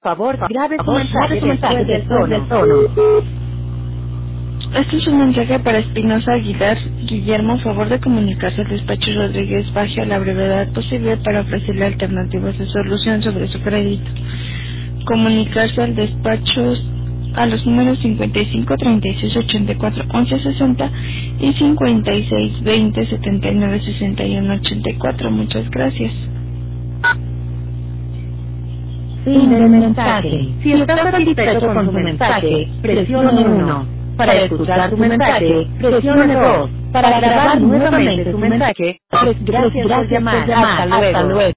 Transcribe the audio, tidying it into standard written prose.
Favor, grabe su mensaje después del tono. Este es un mensaje para Espinosa Aguilar. Guillermo, favor de comunicarse al despacho Rodríguez Baje a la brevedad posible para ofrecerle alternativas de solución sobre su crédito. Comunicarse al despacho a los números 55 36 84 11 60 y 56 20 79 61 84. Muchas gracias. Fin del mensaje. Si está satisfecho con su mensaje, presione 1. Para escuchar su mensaje, presione 2. Para grabar nuevamente su mensaje, gracias por llamar. Hasta luego.